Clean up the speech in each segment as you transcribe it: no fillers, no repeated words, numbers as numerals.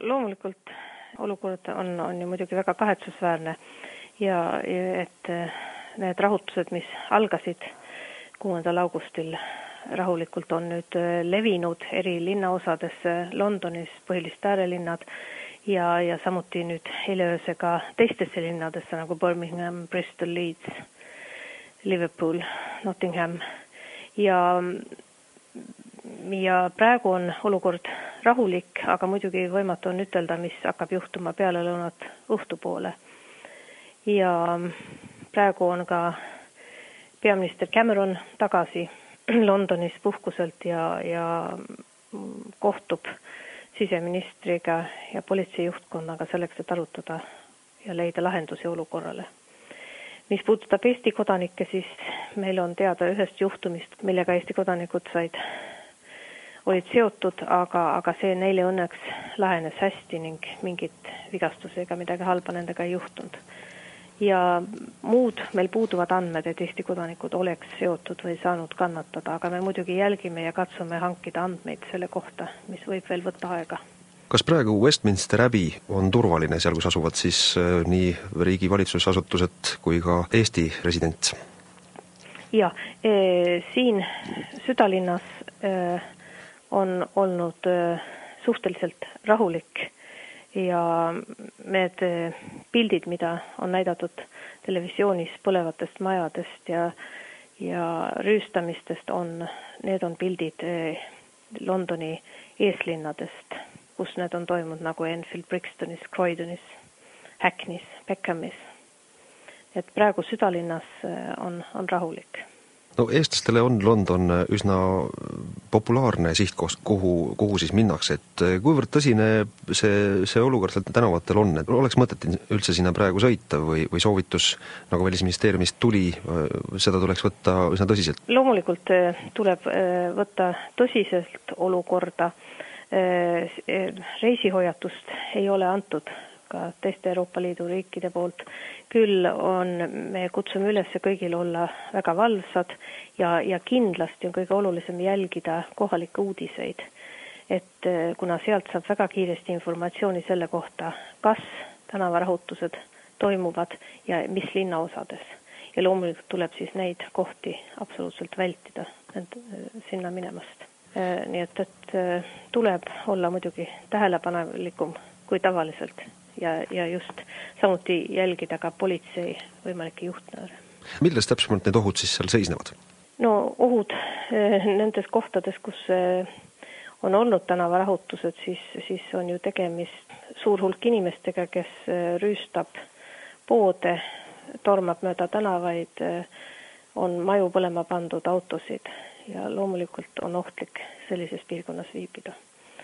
loomulikult olukord on ju muidugi väga kahetsusväärne ja et need rahutused, mis algasid 6. augustil rahulikult, on nüüd levinud eri linnaosades Londonis, põhilised äärelinnad ja samuti nüüd eileööse ka teistesse linnadesse nagu Birmingham, Bristol, Leeds, Liverpool, Nottingham ja praegu on olukord rahulik, aga muidugi võimatu on ütelda, mis hakkab juhtuma peale lõunat õhtupoole. Ja praegu on ka peaminister Cameron tagasi Londonis puhkuselt ja kohtub siseministriga ja politseijuhtkonnaga selleks, et arutada ja leida lahendusi olukorrale. Mis puudutab Eesti kodanikke, siis meil on teada ühest juhtumist, millega Eesti kodanikud olid seotud, aga see neile õnneks lahenes hästi ning mingit vigastus ega midagi halba nendega ei juhtunud. Ja muud meil puuduvad andmed, et Eesti kodanikud oleks seotud või saanud kannatada, aga me muidugi jälgime ja katsume hankida andmeid selle kohta, mis võib veel võtta aega. Kas praegu Westminster Abbey on turvaline seal, kus asuvad siis nii riigi valitsusasutused kui ka Eesti resident? Ja, siin südalinnas on olnud suhteliselt rahulik ja need pildid, mida on näidatud televisioonis põlevatest majadest ja rüüstamistest, need on pildid Londoni eeslinnadest, kus need on toimunud nagu Enfield, Brixtonis, Croydonis, Hackneys, Peckhamis. Et praegu südalinnas on rahulik. No eestlastele on London üsna populaarne sihtkoht, kuhu siis minnakse, et kuivõrd tõsine see olukord sealt tänavatel on, et oleks mõtet üldse sinna praegu sõita või soovitus, nagu Välisministeeriumist tuli, seda tuleks võtta üsna tõsiselt? Loomulikult tuleb võtta tõsiselt olukorda. Reisihoiatust ei ole antud ka teiste Euroopa Liidu riikide poolt. Küll me kutsume üles kõigil olla väga valvsad ja kindlasti on kõige olulisem jälgida kohalikke uudiseid. Et kuna sealt saab väga kiiresti informatsiooni selle kohta, kas tänavarahutused toimuvad ja mis linnaosades. Ja loomulikult tuleb siis neid kohti absoluutselt vältida sinna minemast. Nii et tuleb olla muidugi tähelepanelikum kui tavaliselt. Ja just samuti jälgida ka politsei võimalikke juhtnööre. Milles täpsemalt need ohud siis seal seisnevad? No ohud nendes kohtades, kus on olnud tänavarahutused, siis on ju tegemist suur hulk inimestega, kes rüüstab poode, tormab mööda tänavaid, on maju põlema pandud autosid ja loomulikult on ohtlik sellises piirkonnas viibida.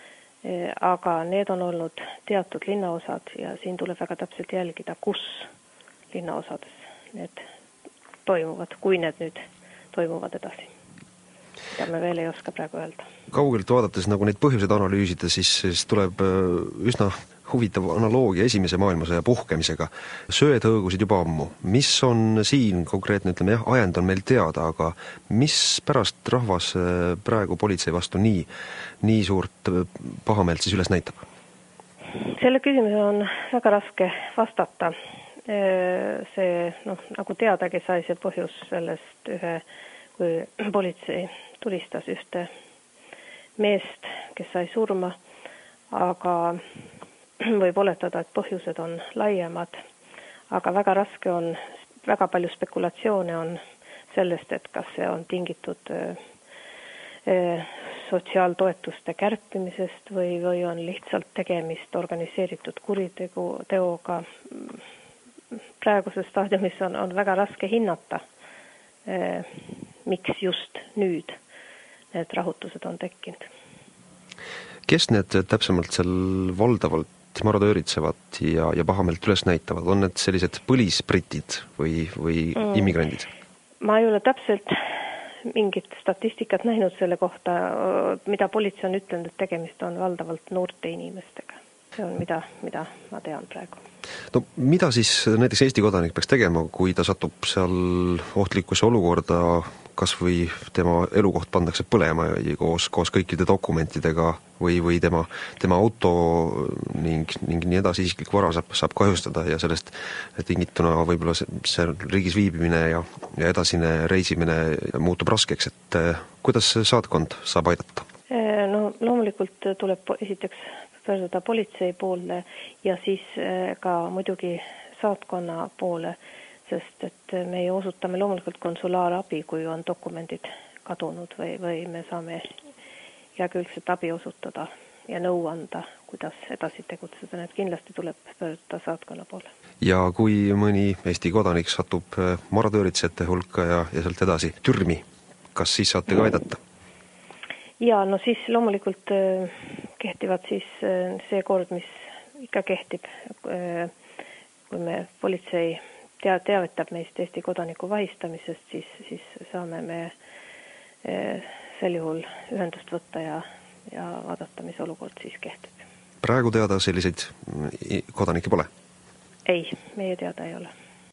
Aga need on olnud teatud linnaosad ja siin tuleb väga täpselt jälgida, kus linnaosades need toimuvad, kui need nüüd toimuvad edasi. Mida me veel ei oska praegu öelda. Kaugelt vaadates nagu neid põhjuseid analüüsida, siis tuleb üsna huvitav analoogia esimese maailmasõja puhkemisega. Söed hõõgusid juba ammu. Mis on siin konkreetne, ütleme jah, ajend on meil teada, aga mis pärast rahvas praegu politsei vastu nii suurt pahameelt siis üles näitab? Selle küsimuse on väga raske vastata. See, nagu teadagi sai see põhjus sellest kui politsei tulistas ühte meest, kes sai surma, aga võib oletada, et põhjused on laiemad, aga väga raske on, väga palju spekulatsioone on sellest, et kas see on tingitud sotsiaaltoetuste kärpimisest või on lihtsalt tegemist organiseeritud kuriteoga. Praeguses staadiumis on väga raske hinnata, miks just nüüd need rahutused on tekkinud. Kes need täpsemalt seal valdavalt marodööritsevad ja pahameelt üles näitavad? On need sellised põlisbritid või immigrandid? Ma ei ole täpselt mingit statistikat näinud selle kohta, mida politsei on ütlenud, et tegemist on valdavalt noorte inimestega. See on, mida ma tean praegu. No mida siis näiteks Eesti kodanik peaks tegema, kui ta satub seal ohtlikusse olukorda, kas või tema elukoht pandakse põlema koos kõikide dokumentidega või tema auto ning nii edasi isiklik vara saab kahjustada ja sellest tingituna võib-olla see riigis viibimine ja edasine reisimine muutub raskeks, et kuidas saatkond saab aidata? No loomulikult tuleb esiteks pöörduda politsei poole ja siis ka muidugi saatkonna poole, sest et me osutame loomulikult konsulaarabi, kui on dokumendid kadunud või me saame igakülgset abi osutada ja nõu anda, kuidas edasi tegutseda, need kindlasti tuleb pöörduda saatkonna poole. Ja kui mõni Eesti kodanik satub marodööritsejate hulka ja sealt edasi türmi, kas siis saate ka aidata? Ja no siis loomulikult kehtivad siis see kord, mis ikka kehtib, kui me politsei teavitab meist Eesti kodaniku vahistamisest, siis saame me sel juhul ühendust võtta ja vaadata, mis olukord siis kehtib. Praegu teada selliseid kodanikke pole? Ei, meie teada ei ole.